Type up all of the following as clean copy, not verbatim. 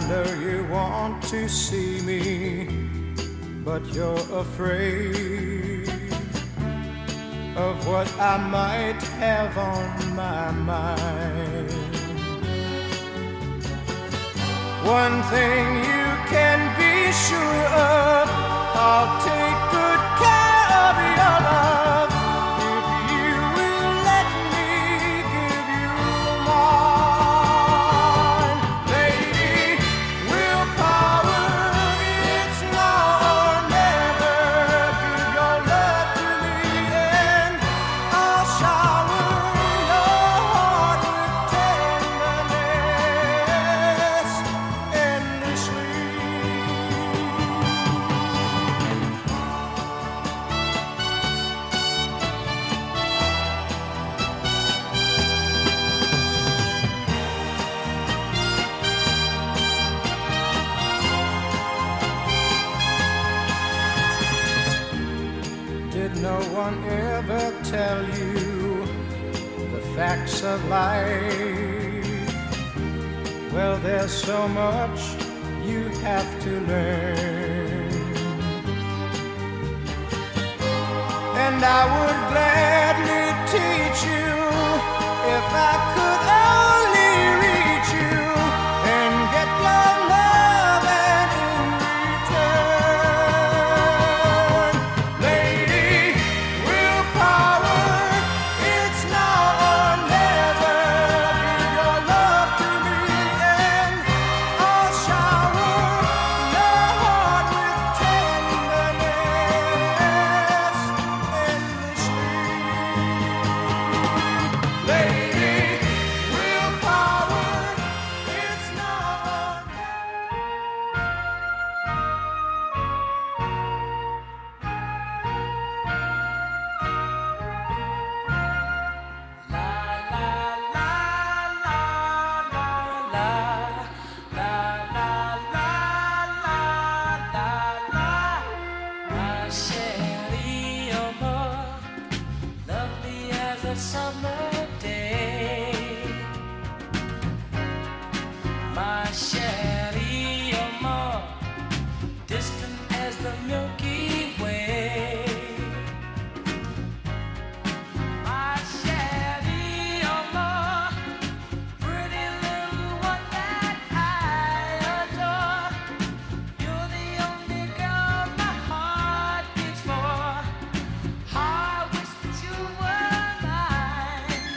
know you want to see me, but you're afraid of what I might have on my mind. One thing you can be sure of, I'll take good care of your love if you will let me give you mine. Lady, willpower, it's now or never. Give your love to me and I'll shower your heart with tenderness endlessly. Did no one ever tell you the facts of life? Well, there's so much you have to learn, and I would gladly teach you if I could only reach you and get your love and in return. Lady, willpower, it's now or never. Give your love to me and I'll shower your heart with tenderness endlessly. Lady, willpower, it's now or Lovely as a summer day, my Sherry, you're more distant as the Milky Way. My Sherry, you're more pretty little one that I adore. You're the only girl my heart beats for. I wish that you were mine.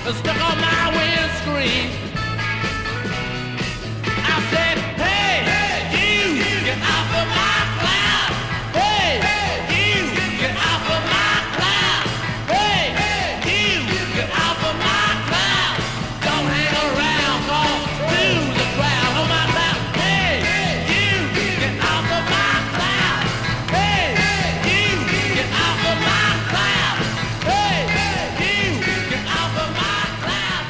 stuck on my windscreen. I said, hey, you, get off of my cloud. Hey, you, get off of my cloud. Hey, you, get off of my cloud. Don't hang around, call to the crowd on my cloud. Hey, you, get off of my cloud. Hey, you, get off of my cloud. Hey, you, get off of my cloud.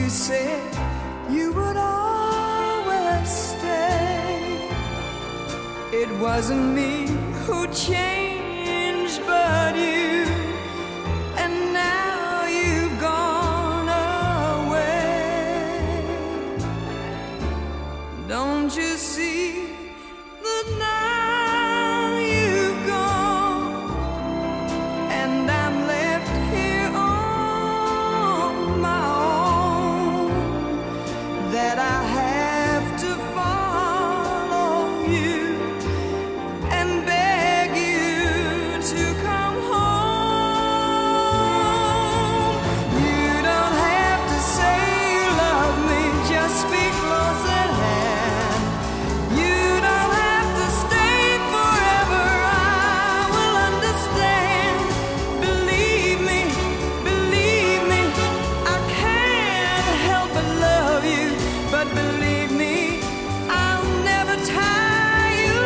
you said you would always stay. It wasn't me who changed, but you. And now you've gone away. Don't you see that now you've gone, and I'm left here on my own, that I have to follow you and beg you to come home. You don't have to say you love me, just be close at hand. You don't have to stay forever, I will understand. Believe me, I can't help but love you. But believe me, I'll never tie you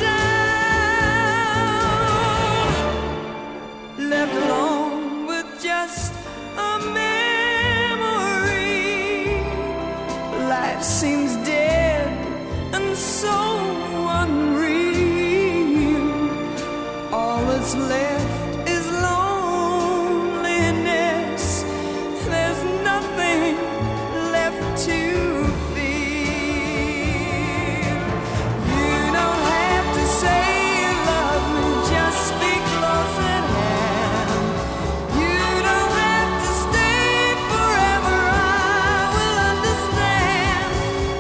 down. Left alone with just a memory, life seems dead and so unreal. All that's left is loneliness. There's nothing left to feel. You don't have to say you love me, just be close at hand. You don't have to stay forever, I will understand.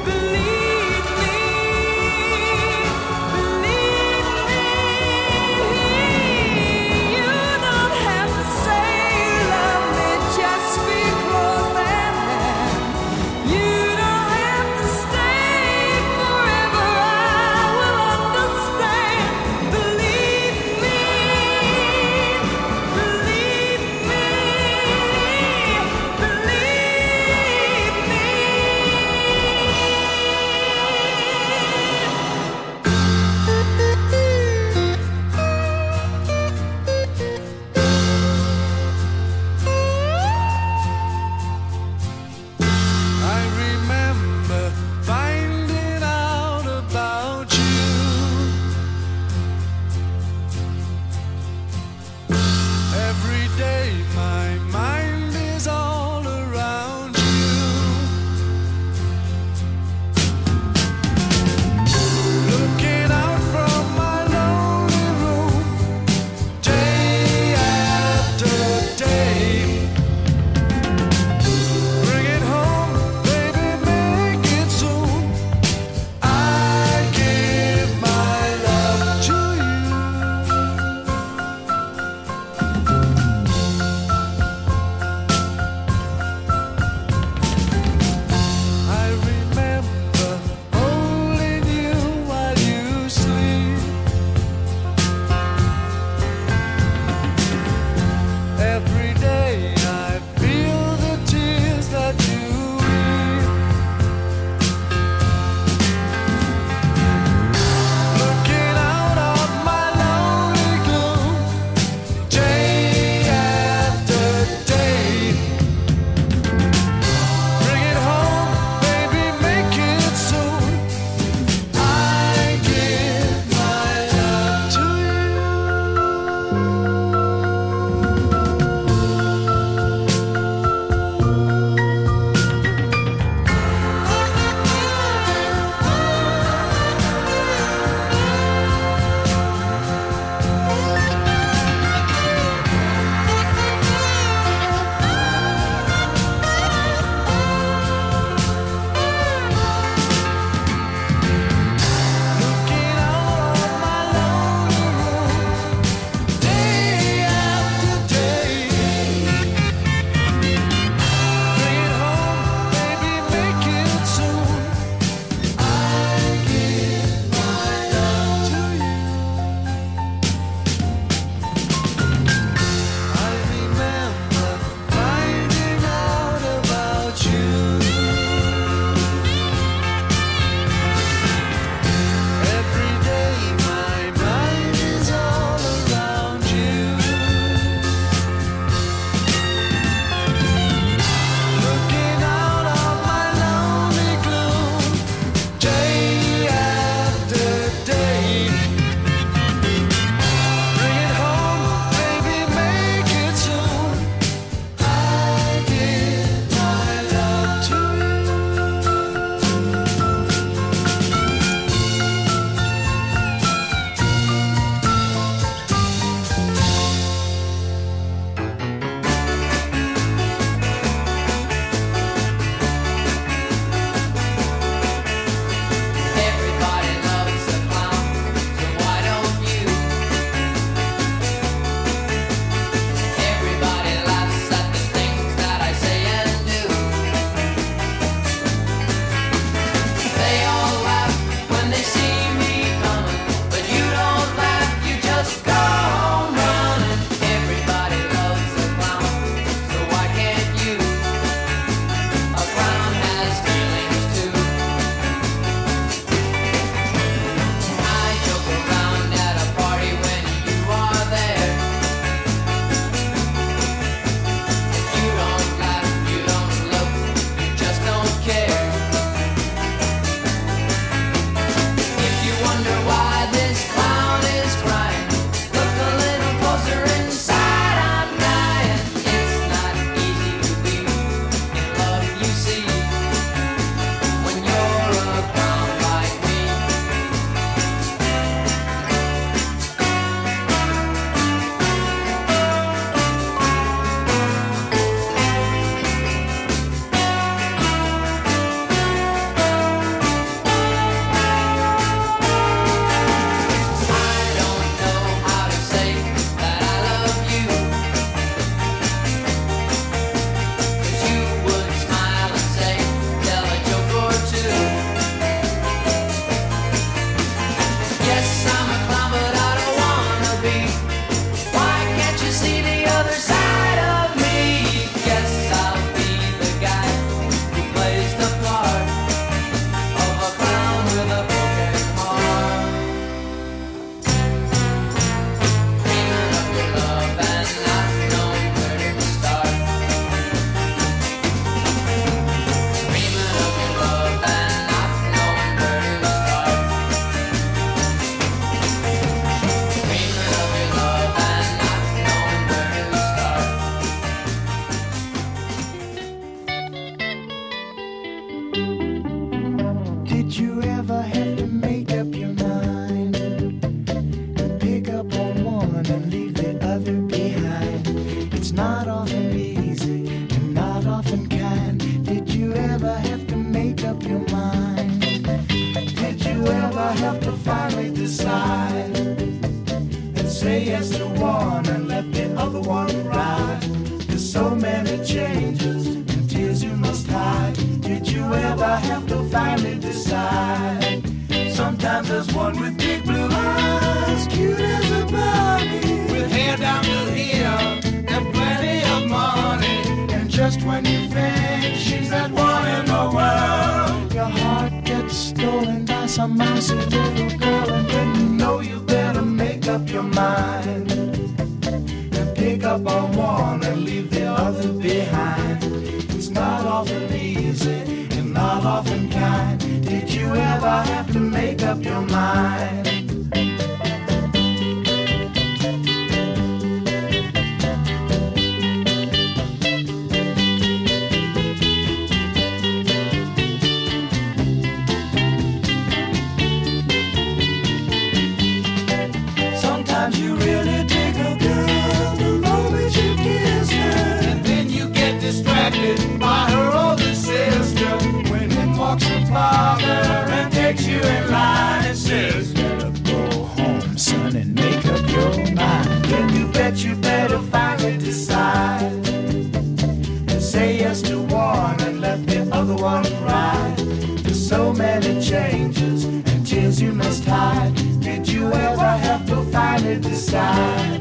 Did you ever have to make up your mind and pick up on one and leave the other behind? It's not often easy and not often kind. Did you ever have to make up your mind? Did you ever have to finally decide and say yes to one and let the other one ride? There's so many changes and tears you must hide. Did you ever have to finally decide? Sometimes there's one with big blue eyes, cute as a bunny, with hair down to here and plenty of money. And just when you think she's that one in the world, your heart gets stolen by some mousy little girl. And then you know you better make up your mind and pick up on one and leave the other behind. It's not often easy and not often kind. Did you ever have to make up your mind? Sometimes you really dig a girl the moment you kiss her, and then you get distracted by her older sister. When in walks her father and takes you in line and says, better go home, son, and make up your mind. Then you bet you better finally decide and say yes to one and let the other one ride. There's so many changes and tears you must hide. Did you ever have to finally decide?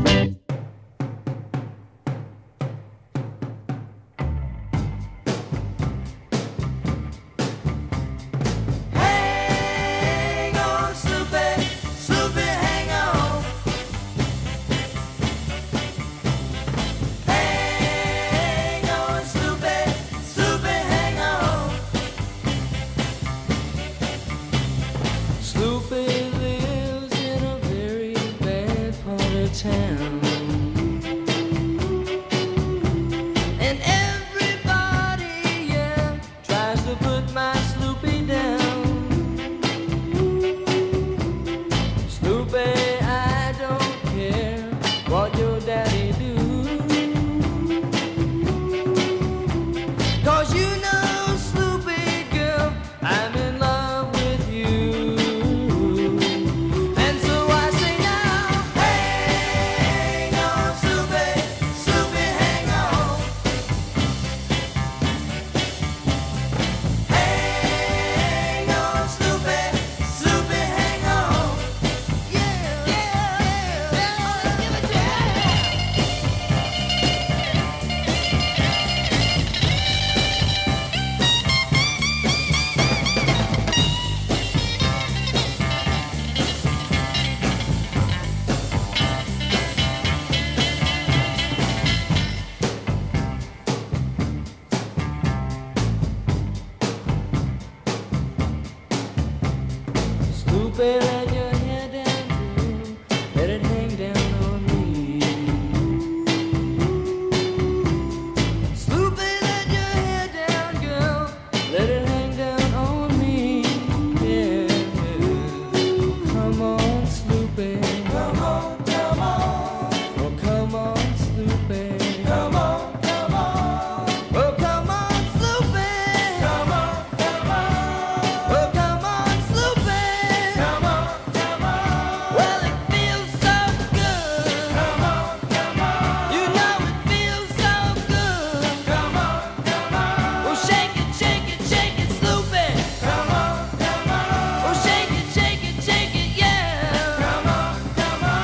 Hang on, Snoopy, Snoopy, hang on. Hang on, Snoopy, Snoopy, hang on. Snoopy lives in a very bad part of town, and everybody, yeah, tries to put my Snoopy down. Snoopy, I don't care what your daddy do, 'cause you know, Snoopy girl, I'm in love with you. And so I say now, hang on, Snoopy, Snoopy, hang on. Hang on, Snoopy, Snoopy, hang on. Yeah, yeah, yeah, give it to me. Snoopy, let your hair down, girl. Let it hang down on me. Snoopy, let your hair down, girl. Let it hang down on me. Yeah. Come on, Snoopy. Come on, come on. Oh, come on, Snoopy. Come on, come on. Oh, come on, Snoopy. Come on, come on. Oh, come on, Snoopy. Come on, come on. Well, it feels so good. Come on, come on. You know it feels so good. Come on, come on. Oh, shake it, Snoopy. Come on, come on. Oh, shake it, yeah. Come on, come on.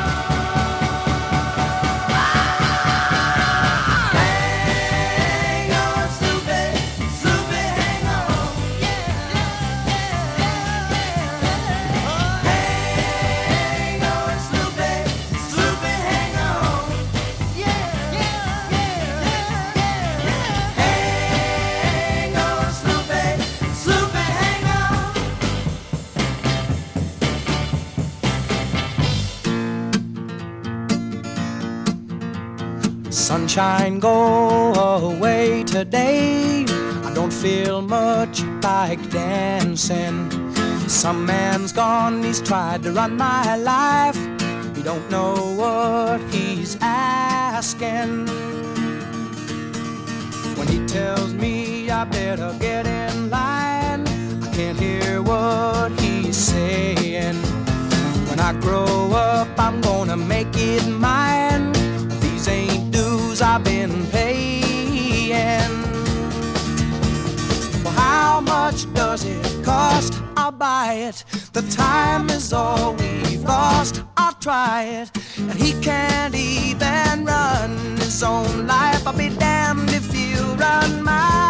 Hang on, Snoopy, Snoopy, hang on. Yeah, yeah, yeah. Hang on, Snoopy, Snoopy, hang on. Yeah, yeah, yeah, yeah. Hang on, Snoopy, Snoopy, hang on. Sunshine, go away today. I don't feel much like dancing. Some man's gone, he's tried to run my life. He don't know what he's asking. When he tells me I better get in line, I can't hear what he's saying. When I grow up, I'm gonna make it mine. These ain't dues I've been paying. Well, how much does it cost? I'll buy it. The time is all we've lost. I'll try it. And he can't even run his own life. I'll be damned if you run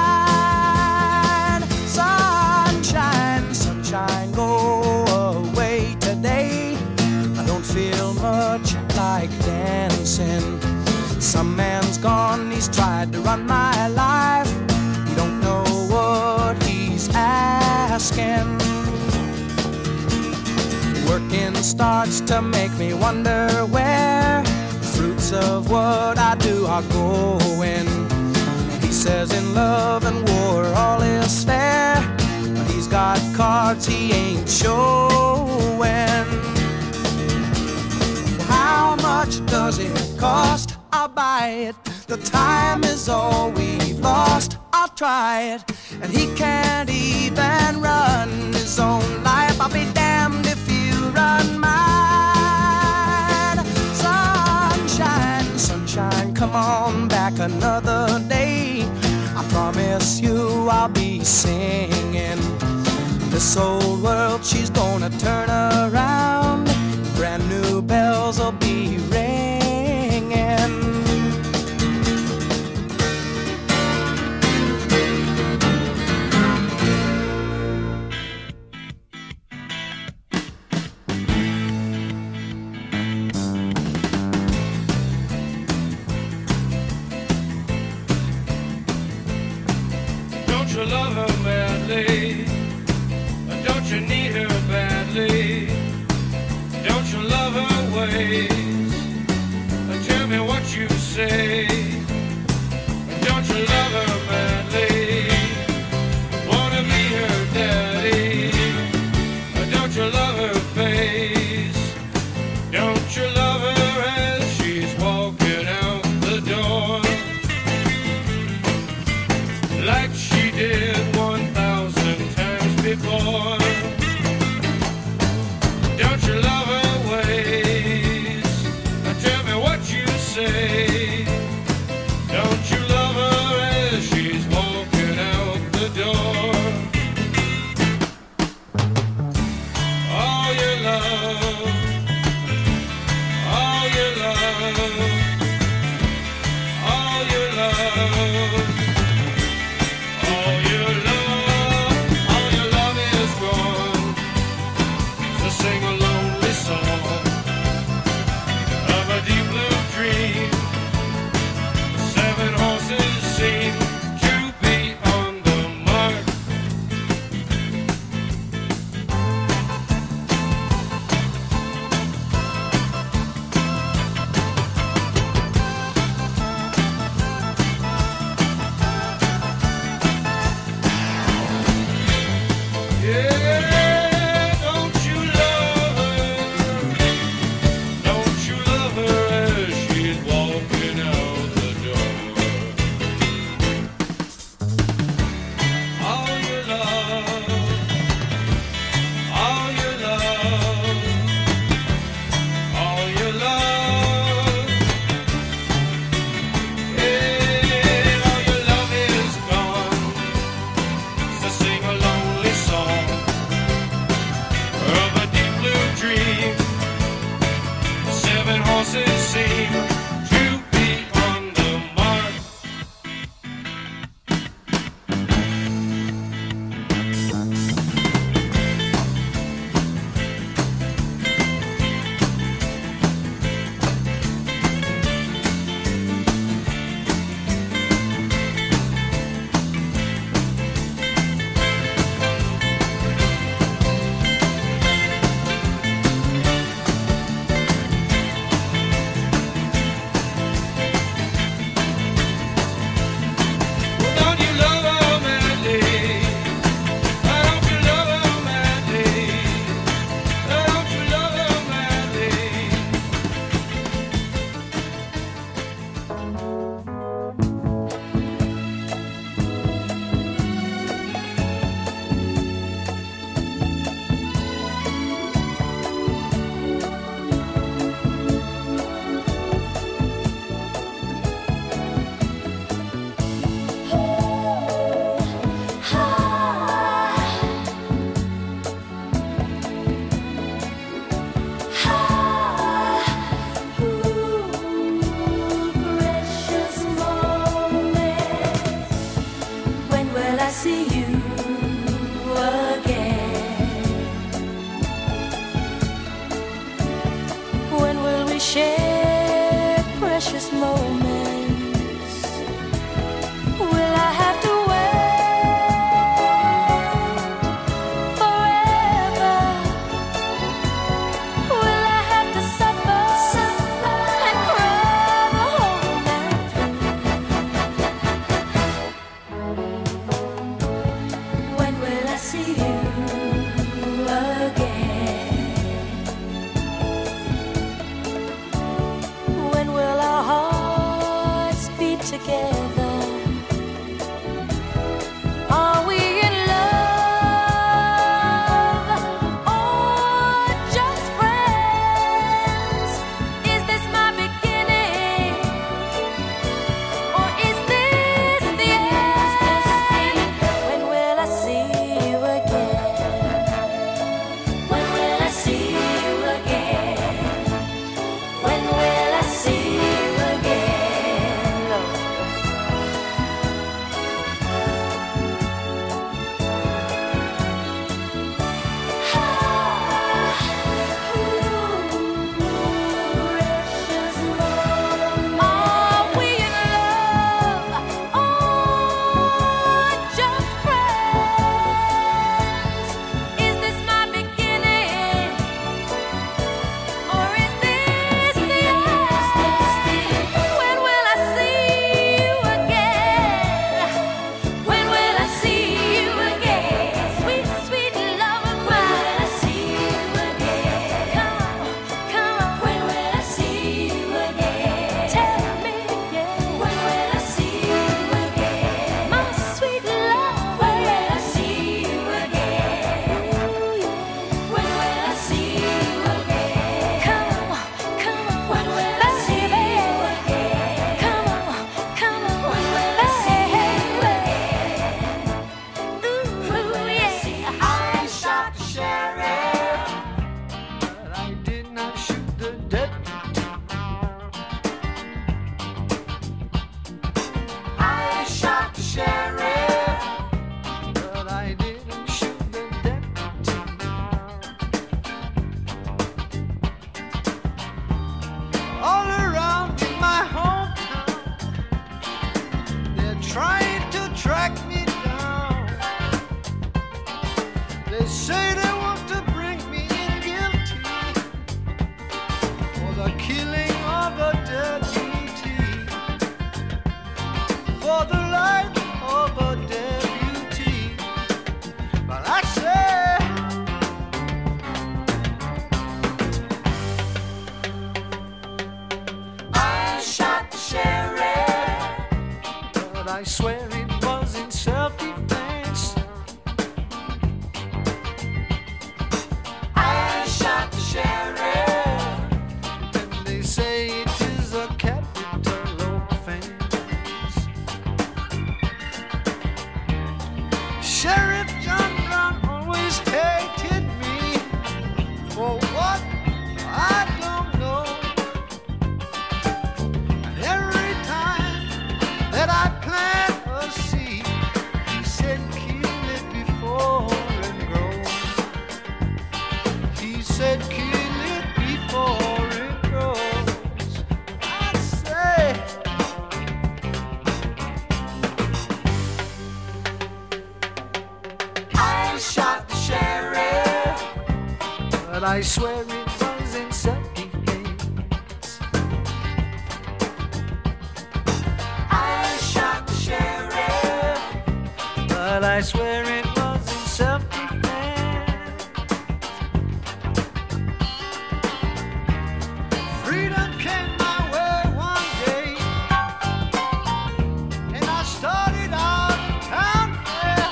mine. Sunshine, sunshine, go away today. I don't feel much like dancing. Some man's gone, he's tried to run my life. He don't know what he's asking. Working starts to make me wonder where the fruits of what I do are going. He says in love and war all is fair, but he's got cards he ain't showing. How much does it cost? I'll buy it. The time is all we've lost. I'll try it. And he can't even run his own life. I'll be damned if you run mine. Sunshine, sunshine, come on back another day. I promise you I'll be singing. This old world, she's gonna turn around. Brand new bells will be ringing. Don't you love her badly? Don't you need her badly? see you again? When will our hearts beat together? Are we in love or just friends? Is this my beginning or is this the end? When will I see you again? When will I see you again? When will I see you again, Lord? Are we in love or just friends? Is this my beginning or is this the end? When will I see you again? When will I see you again? Sweet, sweet love of mine. When will I see you again? Come on, come on. When will I see you again? Tell me again. When will I see you again? My sweet love. When will I see you again? Ooh, yeah. When will I see you again? Come on, come on. When will I see you again? Come on, come on. When will I see you again? Ooh, yeah. I shot the sheriff, but I did not shoot the deputy. I shot the sheriff, but I didn't shoot the deputy. All around in my hometown, they're trying to track me down. They say they want to bring me in guilty for the killing of a deputy, for the life of a deputy. But I say, I shot the sheriff, but I swear it was in self-defense. I shot the sheriff, and they say it is a capital offense. Sheriff John Brown always hated me for what I don't know. And every time that I plant a seed, he said, kill it before it grows. He said, kill it before it grows. I say, I shot the sheriff, but I swear it was in self-defense. I shot the sheriff, but I swear it was in self-defense. Freedom came my way one day, and I started out of town there.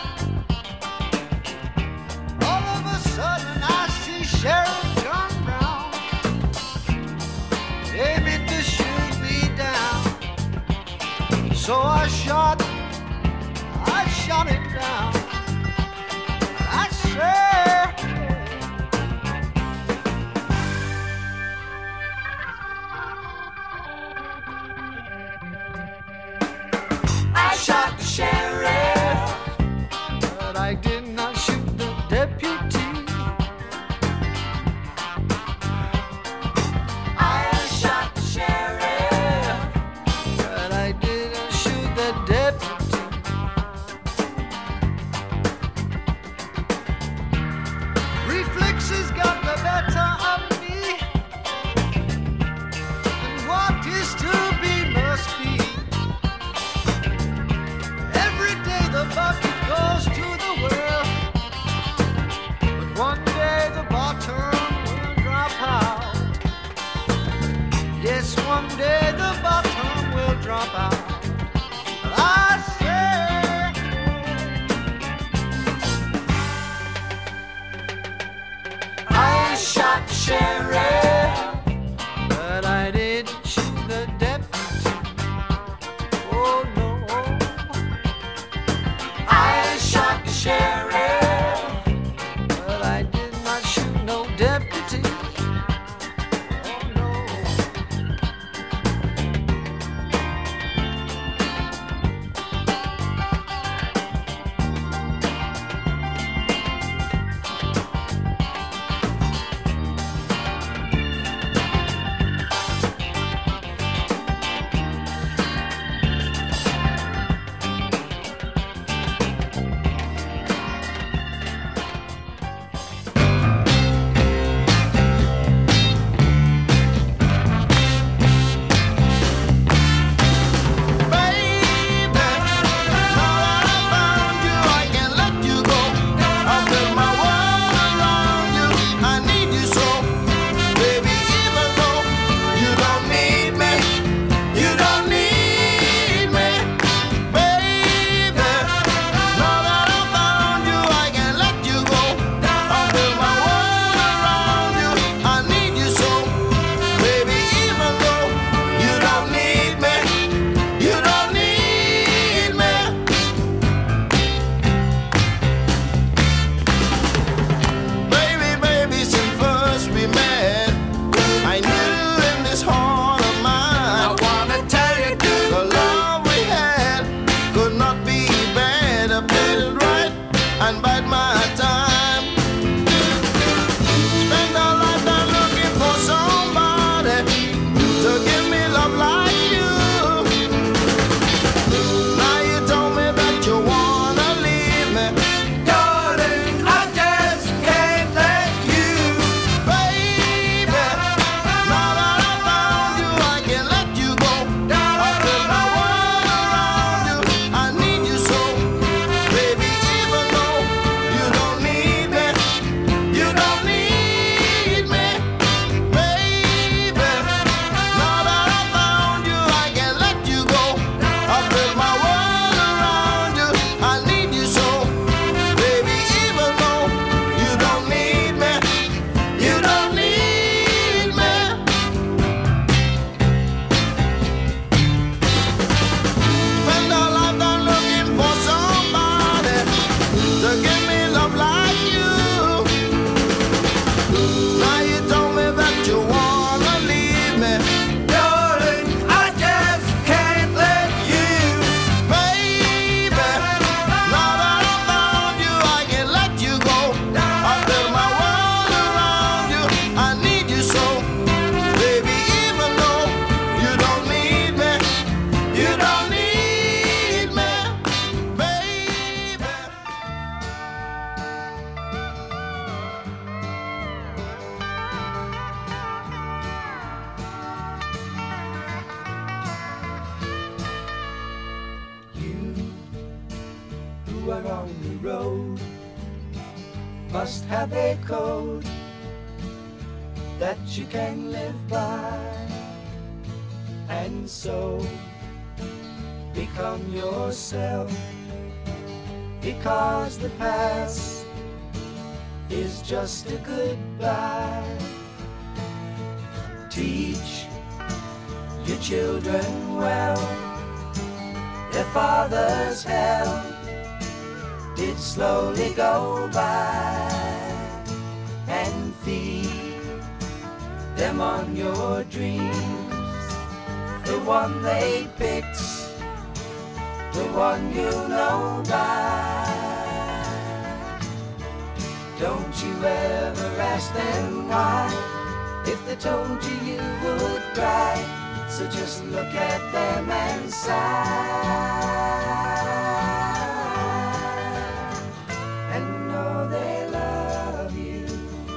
All of a sudden I see Sheriff John Brown aiming to shoot me down. So I shot him down. my time. Spend a lifetime looking for somebody to give me love like you. Now you told me that you wanna leave me, darling. I just can't let you, baby. Now that I found you, I can't let you go. I put my world around you. I need you so, baby. Even though you don't need me, you don't need me, baby. Now that I found you, I can't let you go. I put my world around you. I need you so, baby. Even though you don't need me, you don't need me. Spend a lifetime looking for somebody to give me love like you. Now you told me that you wanna leave me, darling. I just can't let you, baby. Now that I found you, I can't let you go. I built my world around you. I need you so, baby. Even though you don't need me, you don't need me, baby. You who are on the road must have a code that you can live by, and so become yourself, because the past is just a goodbye. Teach your children well. Their father's hell did slowly go by, and feed them on your dreams. The one they picked, the one you know by. Don't you ever ask them why, if they told you you would cry. So just look at them and sigh, and know they love you.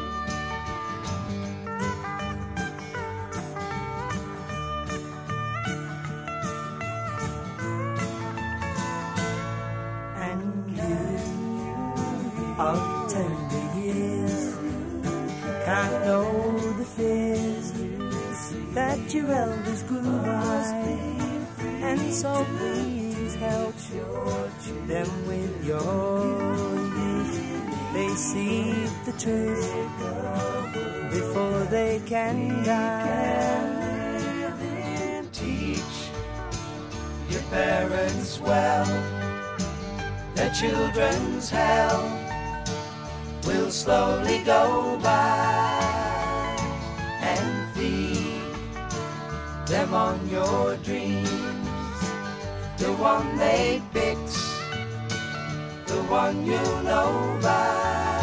And you of tender years can't know the fears that your elders grew by, and so please help them with your youth. They see the truth before they can die. Teach your parents well. Their children's hell will slowly go by, and feed them on your dreams. The one they picked, the one you know by.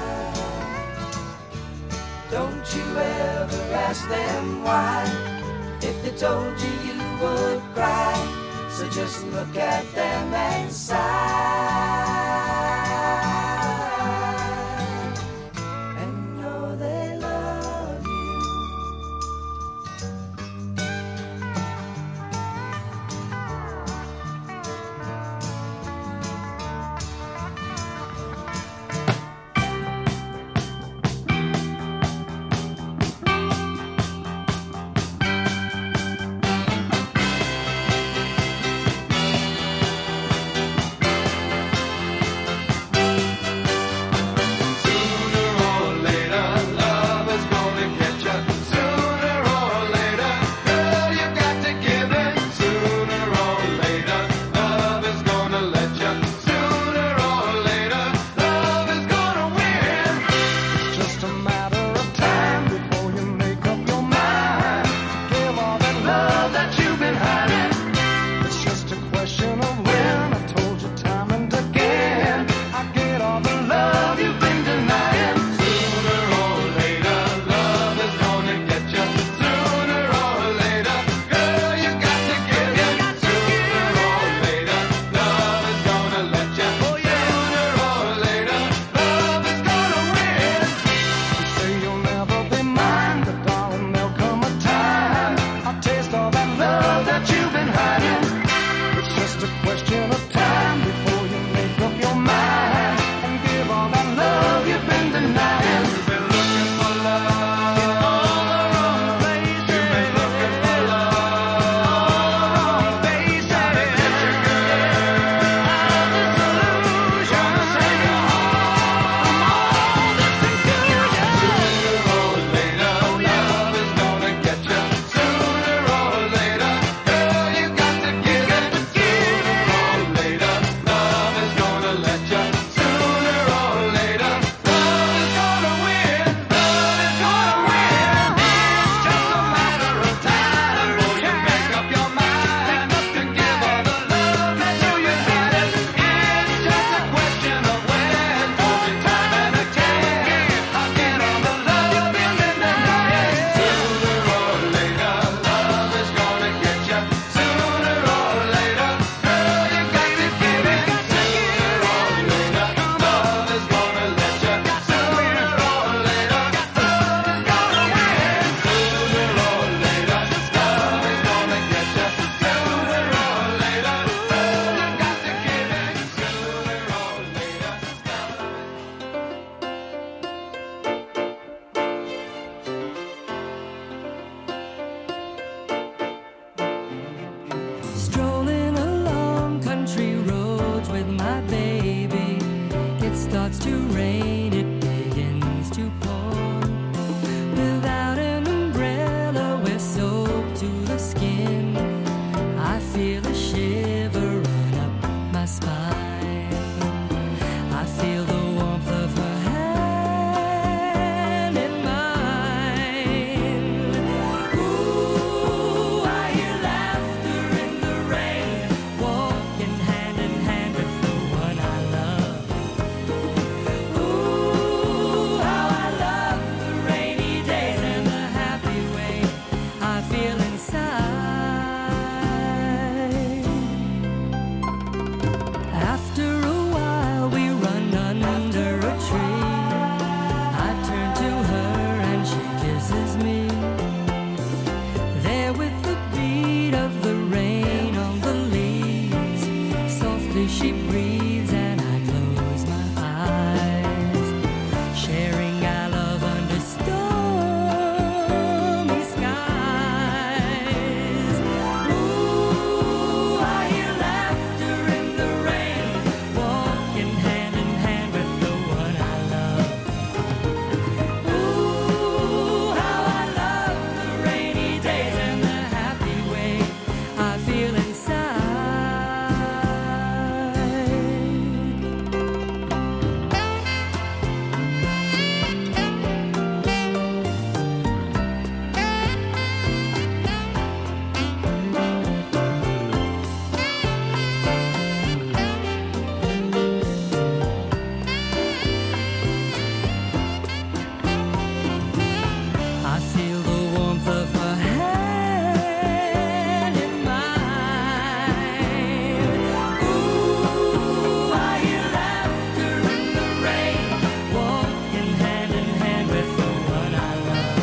Don't you ever ask them why, if they told you you would cry. So just look at them and sigh, and know they love you. to rain, it begins to pour. Without an umbrella, we're soaked to the skin. I feel a shiver run up my spine. I feel the warmth of her hand in mine. Ooh, I hear laughter in the rain, walking hand in hand with the one I love. Ooh, how I love the rainy days and the happy way I feel inside. After a while we run under a tree. I turn to her and she kisses me. There with the beat of the rain on the leaves, softly she breathes and I close my eyes, sharing our love under stormy skies. Ooh, I hear laughter in the rain, walking hand in hand with the one I love. Ooh, how I love the rainy days and the happy way I feel inside. I feel the warmth of her hand in mine. Ooh, I hear laughter in the rain, walking hand in hand with the one I love.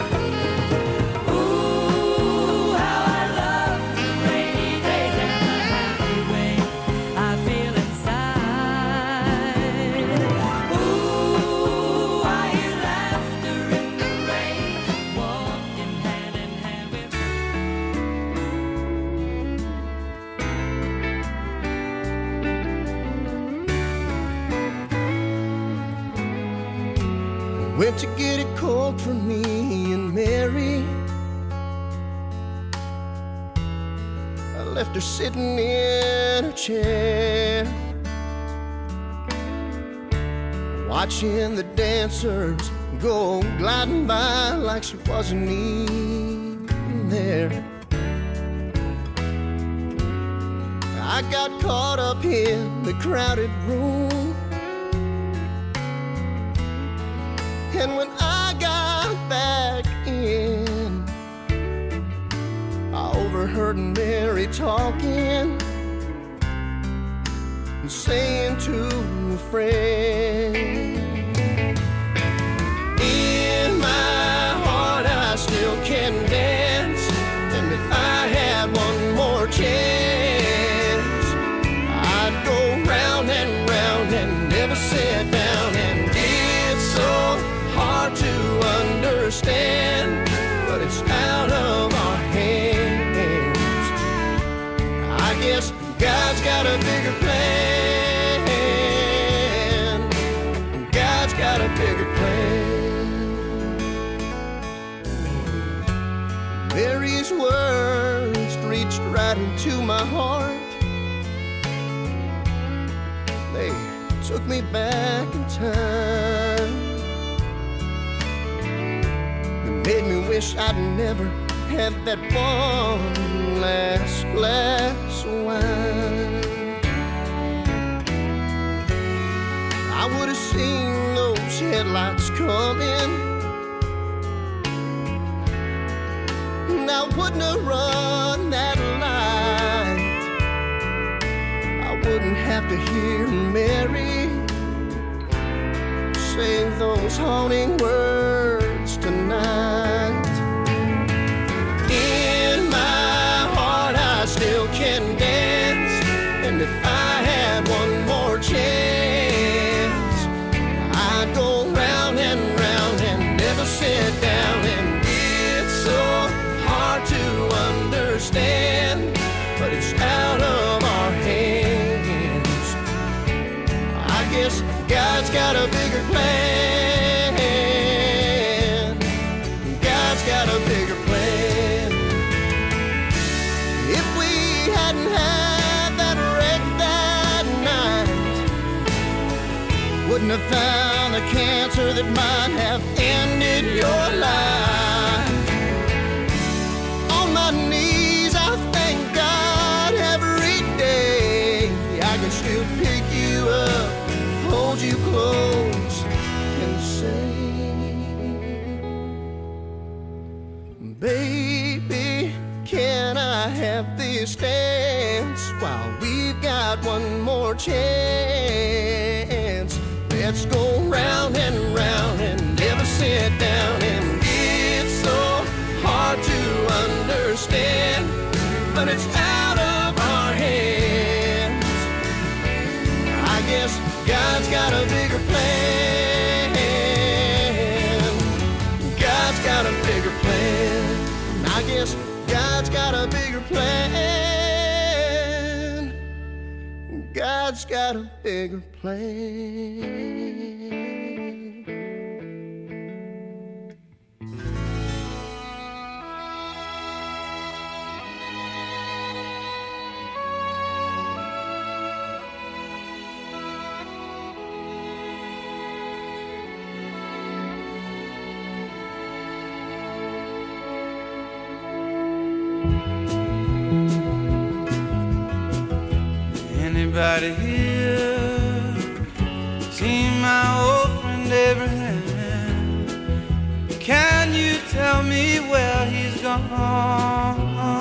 Ooh, how I love the rainy days and the happy way I feel inside. Ooh, I hear laughter in the rain, walking hand in hand with. Went to get it cold for me and Mary. I left her sitting in her chair, watching the dancers go gliding by like she wasn't even there. I got caught up in the crowded room, and when I got back in, I overheard Mary talking and saying to a friend, in my heart I still can dance, and if I had one more chance, I'd go round and round and never sit down. And it's so hard to understand, but it's out of our hands. I guess God's got a bigger plan. God's got a bigger plan. Mary's words reached right into my heart. They took me back in time. It made me wish I'd never had that one last glass of wine. I would have seen those headlights coming, and I wouldn't have run that light. I wouldn't have to hear Mary say those haunting words tonight. In my heart I still can dance, and if I had one more chance, I'd go round and round and never sit down. And it's so hard to understand, but it's out of our hands. I guess God's got a a bigger plan. God's got a bigger plan. If we hadn't had that wreck that night, wouldn't have found the cancer that might have ended your life. On my knees, I thank God every day. I can still pick you up, hold you close, and say, baby, can I have this dance while we've got one more chance? Let's go round and round and never sit down. And it's so hard to understand, but it's out of our hands. I guess God's got a bigger plan. God's got a bigger plan. I guess God's got a bigger plan. God's got a bigger plan. Anybody here seen my old friend Abraham? Can you tell me where he's gone?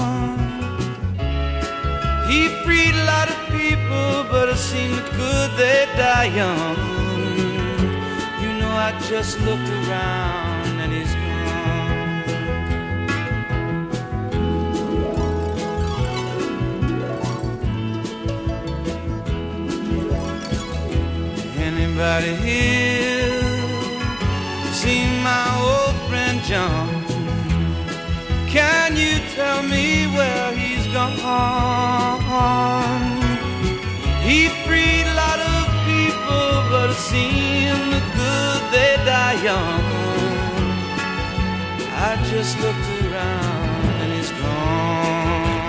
He freed a lot of people, but it seemed good they die young. You know, I just looked around and he's gone. Anybody here seen my old friend John? Can you tell me where he's gone? He freed a lot of people, but it seemed good they die young. I just looked around and he's gone.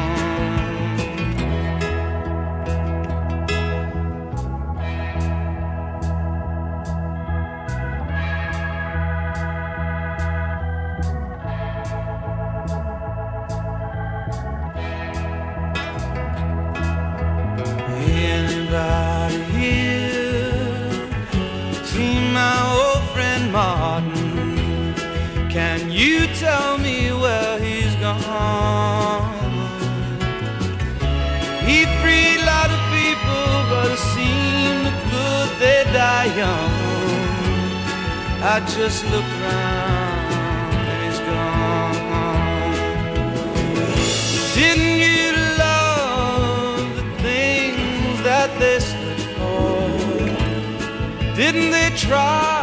Anybody here seen my old friend Martin? Can you tell me where he's gone? He freed a lot of people, but it seemed good they die young. I just looked around and he's gone. Didn't you love the things that they stood for? Didn't they try